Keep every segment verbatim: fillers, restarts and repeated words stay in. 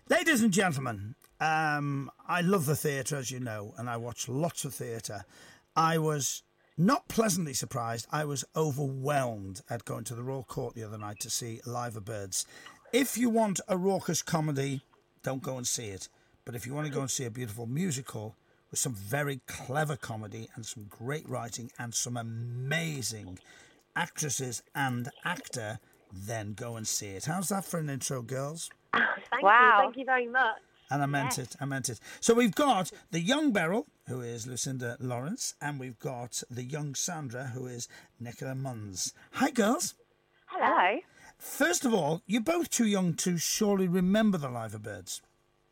Ladies and gentlemen, um, I love the theatre, as you know, and I watch lots of theatre. I was not pleasantly surprised. I was overwhelmed at going to the Royal Court the other night to see Live Birds. If you want a raucous comedy, don't go and see it. But if you want to go and see a beautiful musical with some very clever comedy and some great writing and some amazing actresses and actor, then go and see it. How's that for an intro, girls? Oh, thank Wow. you. Thank you very much. And I meant Yes. it. I meant it. So we've got the young Beryl, who is Lucinda Lawrence, and we've got the young Sandra, who is Nicola Munns. Hi, girls. Hello. First of all, you're both too young to surely remember the Live Birds.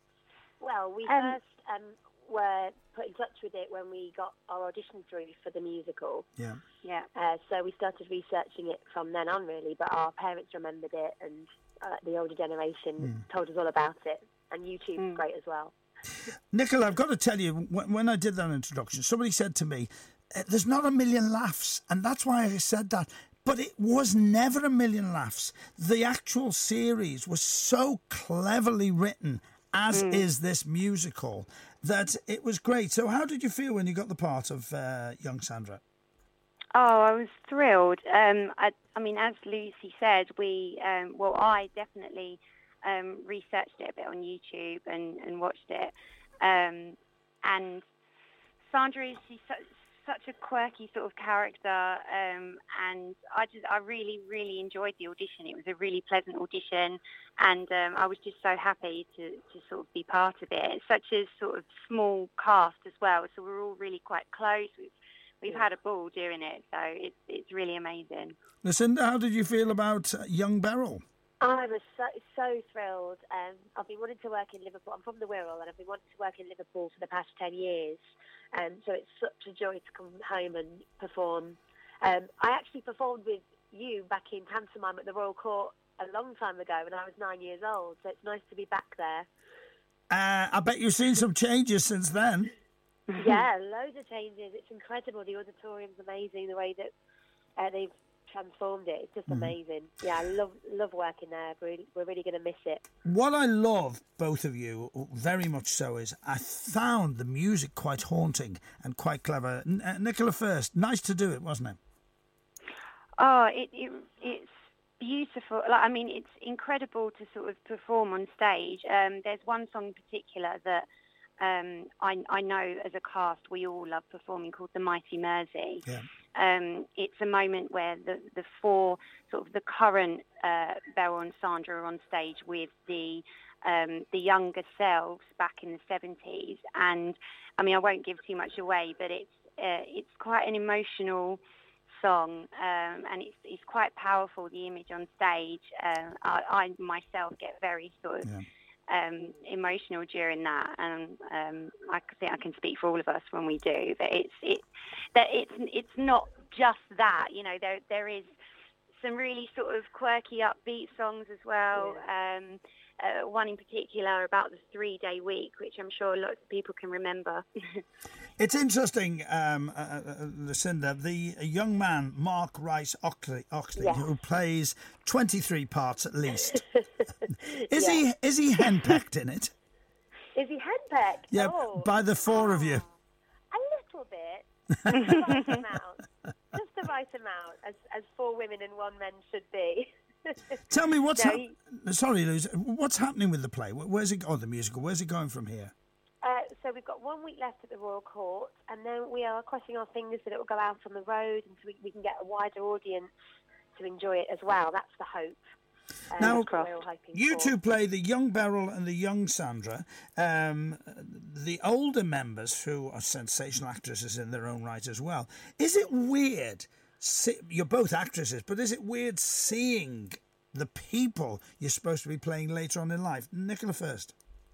Well, we Um, first um, were put in touch with it when we got our audition through for the musical. Yeah. Yeah. Uh, so we started researching it from then on, really. But our parents remembered it, and uh, the older generation told us all about it. And YouTube's Mm. great as well. Nicola, I've got to tell you, when, when I did that introduction, somebody said to me, "Uh, there's not a million laughs. And that's why I said that. But it was never a million laughs. The actual series was so cleverly written, as is this musical, that it was great. So how did you feel when you got the part of uh, young Sandra? Oh, I was thrilled. Um, I, I mean, as Lucy said, we, um, well, I definitely um, researched it a bit on YouTube and, and watched it. Um, and Sandra is she's so, such a quirky sort of character, um, and I just, I really, really enjoyed the audition. It was a really pleasant audition, and um, I was just so happy to, to sort of be part of it. It's such a sort of small cast as well, so we're all really quite close. We've, we've had a ball doing it, so it's it's really amazing. Lucinda, how did you feel about uh, young Beryl? I was so, so thrilled. Um, I've been wanting to work in Liverpool. I'm from the Wirral, and I've been wanting to work in Liverpool for the past ten years. Um, so it's such a joy to come home and perform. Um, I actually performed with you back in pantomime at the Royal Court a long time ago when I was nine years old. So it's nice to be back there. Uh, I bet you've seen some changes since then. Yeah, loads of changes. It's incredible. The auditorium's amazing. The way that uh, they've transformed it. It's just amazing. Yeah, I love love working there. We're really, we're really going to miss it. What I love, both of you, very much so, is I found the music quite haunting and quite clever. N- uh, Nicola first, nice to do it, wasn't it? Oh, it, it it's beautiful. Like, I mean, it's incredible to sort of perform on stage. Um, there's one song in particular that um, I, I know as a cast we all love performing, called The Mighty Mersey. Yeah. Um, it's a moment where the, the four, sort of the current uh, Beryl and Sandra are on stage with the um, the younger selves back in the seventies. And, I mean, I won't give too much away, but it's uh, it's quite an emotional song, um, and it's it's quite powerful, the image on stage. Uh, I, I myself get very sort of... Yeah. Um, emotional during that, and um, I think I can speak for all of us when we do. But it's it that it's it's not just that, you know. There there is some really sort of quirky, upbeat songs as well. Um, uh, one in particular about the three-day week, which I'm sure lots of people can remember. It's interesting, um, uh, uh, Lucinda, the young man, Mark Rice Oxley, Oxley Yeah. who plays twenty-three parts at least. is Yeah. he is he henpecked in it? Is he henpecked? Yeah, Oh, by the four of you. a little bit. Just the right amount. Just the right amount, as as four women and one man should be. Tell me what's No, hap- he- sorry, Luz, what's happening with the play? Wh- Where's it? Oh, the musical. Where's it going from here? Uh, so we've got one week left at the Royal Court, and then we are crossing our fingers that it will go out on the road, and so we, we can get a wider audience to enjoy it as well. That's the hope. Um, Now, that's what we're all hoping You for. two play the young Beryl and the young Sandra. Um, the older members, who are sensational actresses in their own right as well. Is it weird? See, you're both actresses, but is it weird seeing the people you're supposed to be playing later on in life? Nicola first.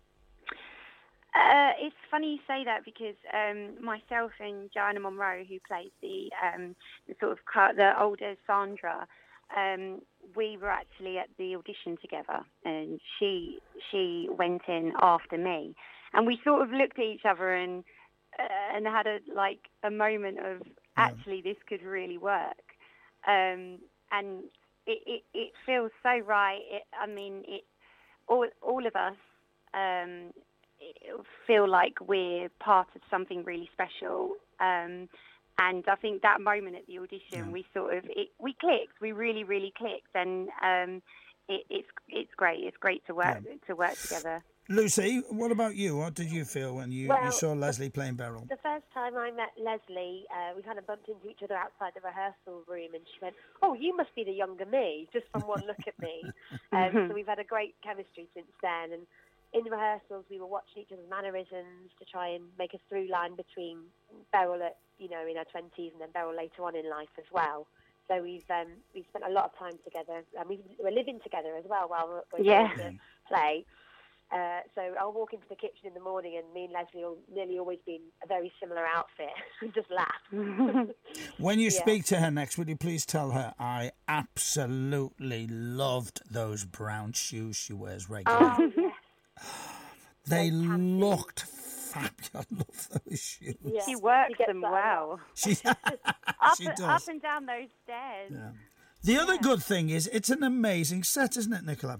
Uh, it's funny you say that, because um, myself and Joanna Monroe, who plays the, um, the sort of cu- the older Sandra, um, we were actually at the audition together, and she she went in after me, and we sort of looked at each other and uh, and had a like a moment of actually this could really work, um, and it, it, it feels so right. It, I mean, it all all of us. um, feel like we're part of something really special. Um, and I think that moment at the audition, yeah. we sort of it, we clicked. We really, really clicked, and um, it, it's it's great. It's great to work yeah. to work together. Lucy, what about you? What did you feel when you, well, you saw Leslie playing Beryl? The first time I met Leslie, uh, we kind of bumped into each other outside the rehearsal room, and she went, "Oh, you must be the younger me," just from one look at me. Um, so we've had a great chemistry since then. And in the rehearsals, we were watching each other's mannerisms to try and make a through line between Beryl at, you know, in her twenties and then Beryl later on in life as well. So we've um, we've spent a lot of time together, and we we're living together as well while we're going yeah. to play. Uh, so I'll walk into the kitchen in the morning, and me and Leslie will nearly always be in a very similar outfit and just laugh. When you yeah. speak to her next, would you please tell her I absolutely loved those brown shoes she wears regularly. Oh, yes. They looked fabulous. I love those shoes. Yeah. She works she them well. She, up, she does. Up and down those stairs. Yeah. The other yeah. good thing is it's an amazing set, isn't it, Nicola?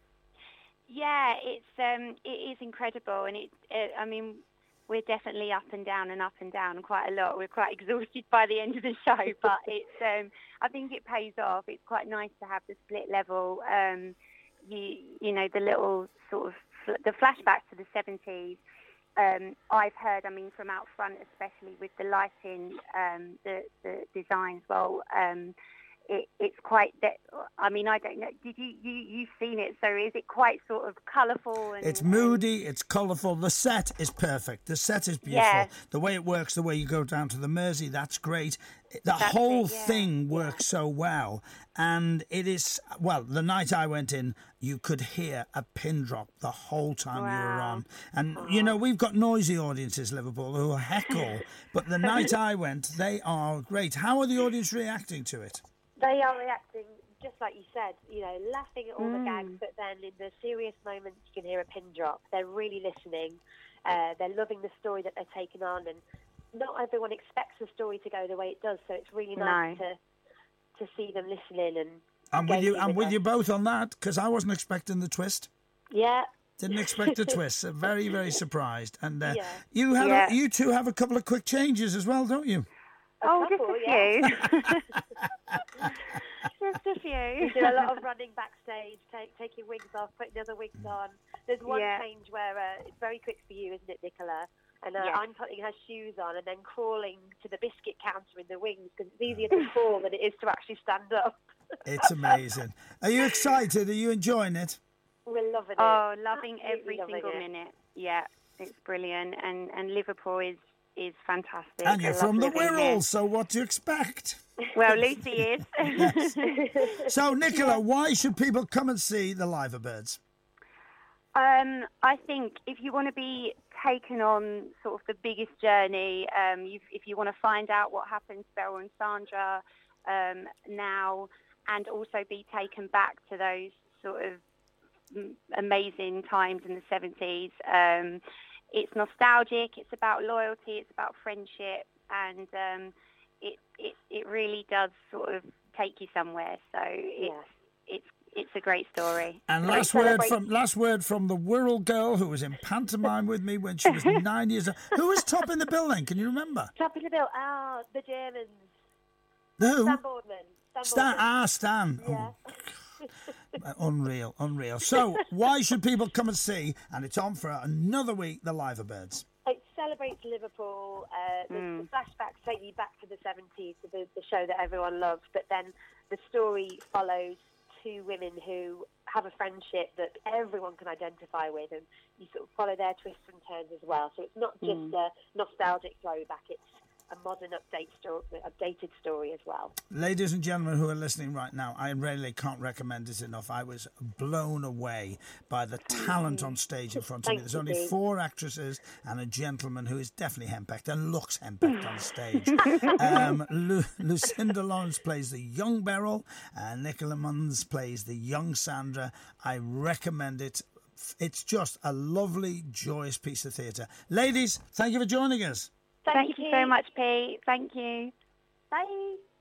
Yeah, it's um, it is incredible, and it, it. I mean, we're definitely up and down and up and down quite a lot. We're quite exhausted by the end of the show, but it's. Um, I think it pays off. It's quite nice to have the split level. Um, you, you know, the little sort of the flashbacks to the seventies. Um, I've heard, I mean, from out front, especially with the lighting, um, the the designs. Well, um, it, it's quite. De- I mean, I don't know. Did you you you've seen it? So is it quite sort of colourful? And, it's moody. It's colourful. The set is perfect. The set is beautiful. Yeah. The way it works, the way you go down to the Mersey, that's great. The That's whole it, yeah. thing works so well, and it is well. The night I went in, you could hear a pin drop the whole time wow. you were on, and oh. you know we've got noisy audiences, Liverpool, who heckle, but the night I went, they are great. How are the audience reacting to it? They are reacting just like you said, you know, laughing at all mm. the gags, but then in the serious moments, you can hear a pin drop. They're really listening. Uh, they're loving the story that they're taking on, and not everyone expects the story to go the way it does, so it's really nice no. to to see them listening and. I'm with you. I'm with with them. you both on that because I wasn't expecting the twist. Yeah. Didn't expect the twist. Very, very surprised. And uh, yeah. you have, yeah. a, you two have a couple of quick changes as well, don't you? A oh, couple, just a yeah. few. Just a few. We do a lot of running backstage, take, taking wigs off, putting other wigs on. There's one yeah. change where uh, it's very quick for you, isn't it, Nicola? And uh, yes. I'm putting her shoes on and then crawling to the biscuit counter in the wings because it's easier to fall than it is to actually stand up. It's amazing. Are you excited? Are you enjoying it? We're loving it. Oh, loving Absolutely every loving single it. minute. Yeah, it's brilliant. And, and Liverpool is, is fantastic. And you're I from the love living here. Wirral, so what do you expect? Well, Lucy is. Yes. So, Nicola, why should people come and see the Liverbirds? Um, I think if you want to be taken on sort of the biggest journey, um, you, if you want to find out what happened to Beryl and Sandra um, now, and also be taken back to those sort of amazing times in the seventies, um, it's nostalgic, it's about loyalty, it's about friendship, and um, it, it it really does sort of take you somewhere. So it's Yeah. it's It's a great story. And Great last word celebration. from last word from the Wirral girl who was in pantomime with me when she was nine years old. Who was top in the bill then? Can you remember? Top of the bill. Ah, the Germans. Who? Stan Boardman. Stan, Stan. Boardman. Ah, Stan. Yeah. Oh, unreal, unreal. So, why should people come and see? And it's on for another week. The Liverbirds. It celebrates Liverpool. Uh, the, Mm. the flashbacks take you back to the seventies, to the, the show that everyone loves. But then the story follows two women who have a friendship that everyone can identify with, and you sort of follow their twists and turns as well. So it's not just Mm. a nostalgic throwback; it's a modern update story, updated story as well. Ladies and gentlemen who are listening right now, I really can't recommend it enough. I was blown away by the talent on stage in front of me. Thank There's you, only Dave. four actresses and a gentleman who is definitely henpecked and looks henpecked on stage. Um, Lu- Lucinda Lawrence plays the young Beryl, and Nicola Munns plays the young Sandra. I recommend it. It's just a lovely, joyous piece of theatre. Ladies, thank you for joining us. Thank, Thank you so much, Pete. Thank you. Bye.